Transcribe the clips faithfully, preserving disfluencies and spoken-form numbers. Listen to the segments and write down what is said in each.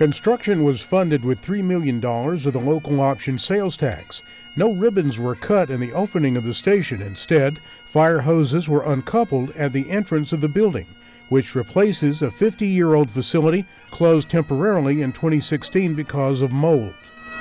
Construction was funded with three million dollars of the local option sales tax. No ribbons were cut in the opening of the station. Instead, fire hoses were uncoupled at the entrance of the building, which replaces a fifty-year-old facility closed temporarily in twenty sixteen because of mold.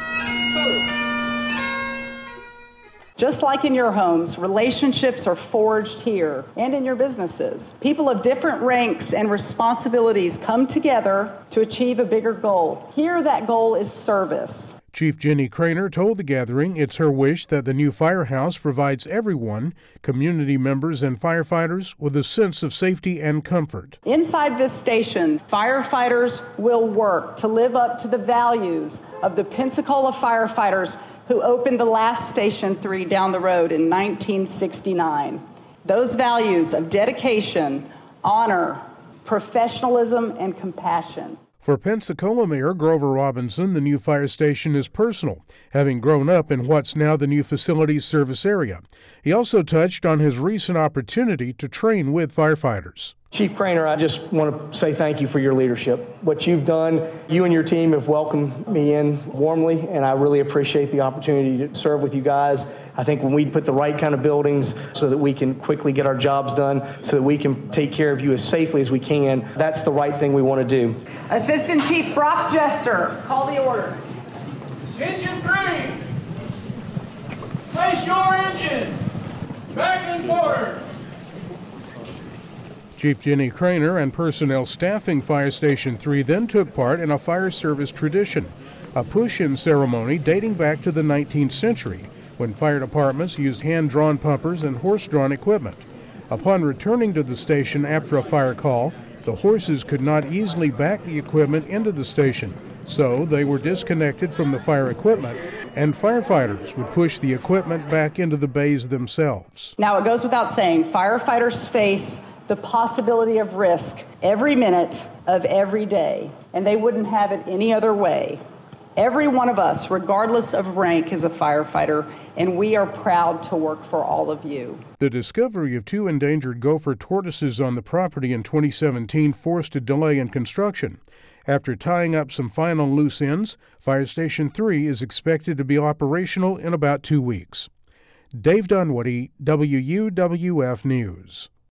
Just like in your homes, relationships are forged here and in your businesses. People of different ranks and responsibilities come together to achieve a bigger goal. Here, that goal is service. Chief Jenny Craner told the gathering it's her wish that the new firehouse provides everyone, community members and firefighters, with a sense of safety and comfort. Inside this station, firefighters will work to live up to the values of the Pensacola firefighters who opened the last Station three down the road in nineteen sixty-nine. Those values of dedication, honor, professionalism, and compassion. For Pensacola Mayor Grover Robinson, the new fire station is personal, having grown up in what's now the new facility's service area. He also touched on his recent opportunity to train with firefighters. Chief Craner, I just want to say thank you for your leadership. What you've done, you and your team have welcomed me in warmly, and I really appreciate the opportunity to serve with you guys. I think when we put the right kind of buildings so that we can quickly get our jobs done, so that we can take care of you as safely as we can, that's the right thing we want to do. Assistant Chief Brock Jester, call the order. Engine three, place your engine back in order. Chief Jenny Craner and personnel staffing Fire Station three then took part in a fire service tradition, a push-in ceremony dating back to the nineteenth century, when fire departments used hand-drawn pumpers and horse-drawn equipment. Upon returning to the station after a fire call, the horses could not easily back the equipment into the station, so they were disconnected from the fire equipment, and firefighters would push the equipment back into the bays themselves. Now, it goes without saying, firefighters face the possibility of risk every minute of every day, and they wouldn't have it any other way. Every one of us, regardless of rank, is a firefighter, and we are proud to work for all of you. The discovery of two endangered gopher tortoises on the property in twenty seventeen forced a delay in construction. After tying up some final loose ends, Fire Station three is expected to be operational in about two weeks. Dave Dunwoody, W U W F News.